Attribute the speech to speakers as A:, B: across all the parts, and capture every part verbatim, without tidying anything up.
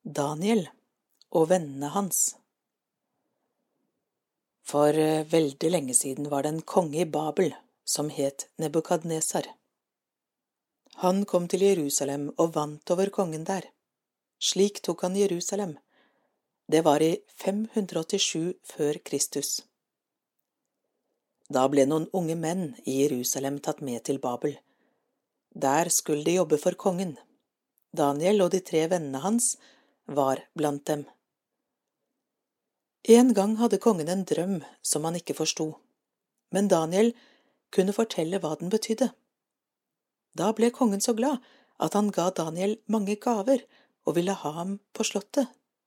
A: Daniel og vennene hans. For veldig lenge siden var det en konge i Babel som het Nebukadnesar. Han kom til Jerusalem og vant over kongen der. Slik tok han Jerusalem. Det var i fem hundre åttisju før Kristus. Da ble noen unge menn i Jerusalem tatt med til Babel. Der skulle de jobbe for kongen. Daniel og de tre vennene hans var blant dem. En gang hadde kongen en drøm som han ikke forstod, men Daniel kunne fortelle hva den betydde. Da ble kongen så glad at han ga Daniel mange gaver og ville ha ham på slottet.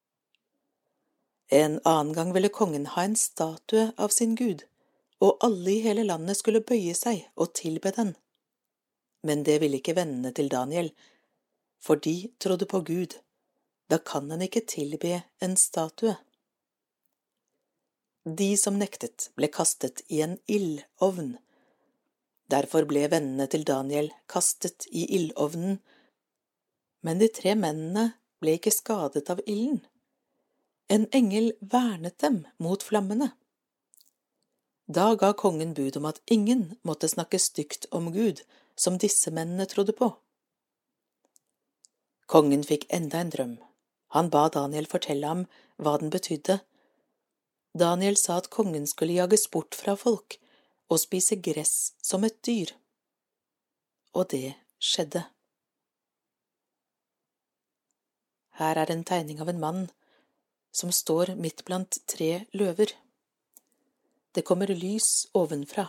A: En annen gang ville kongen ha en statue av sin Gud, og alle i hele landet skulle bøye seg og tilbe den. Men det ville ikke vennene til Daniel, for de trodde på Gud. Da kan han ikke tilbe en statue. De som nektet ble kastet i en ildovn. Derfor ble vennene til Daniel kastet i ildovnen, men de tre mennene ble ikke skadet av ilden. En engel vernet dem mot flammene. Da ga kongen bud om at ingen måtte snakke stygt om Gud, som disse mennene trodde på. Kongen fikk enda en drøm. Han ba Daniel fortelle ham hva den betydde. Daniel sa at kongen skulle jages bort fra folk og spise gress som et dyr. Og det skjedde. Her er en tegning av en mann som står midt blant tre løver. Det kommer lys ovenfra.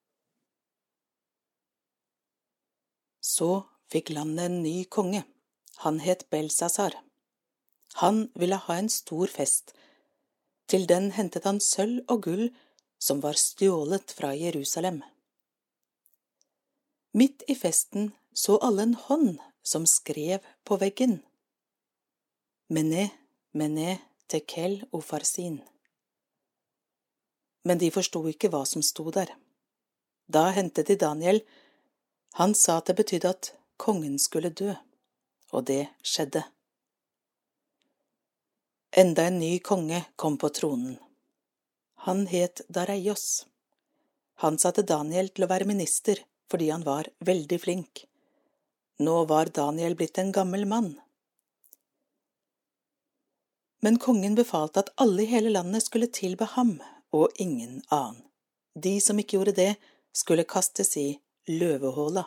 A: Så fikk landet en ny konge. Han het Belsasar. Han ville ha en stor fest. Til den hentet han sølv og gull som var stjålet fra Jerusalem. Midt i festen så alle en hånd som skrev på veggen. Mene, mene, tekel ufarsin. Men de forsto ikke hva som sto der. Da hentet de Daniel. Han sa at det betydde at kongen skulle dø, og det skjedde. Enda en ny konge kom på tronen. Han het Dareios. Han satte Daniel til å være minister fordi han var veldig flink. Nå var Daniel blitt en gammel mann. Men kongen befalte at alle i hele landet skulle tilbe ham, og ingen annen. De som ikke gjorde det, skulle kastes i løvehåla.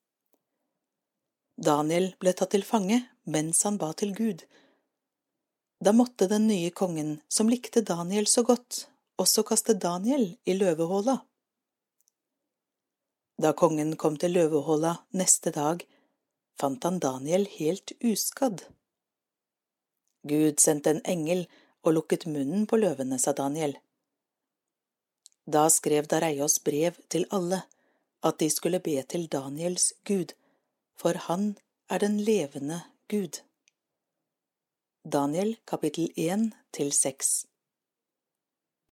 A: Daniel ble tatt til fange mens han ba til Gud. Da måtte den nye kongen, som likte Daniel så godt, også kaste Daniel i løvehåla. Da kongen kom til løvehåla neste dag, fant han Daniel helt uskadd. Gud sendte en engel og lukket munnen på løvene, sa Daniel. Da skrev Dareios brev til alle at de skulle be til Daniels Gud, for han er den levende Gud. Daniel kapittel én til seks.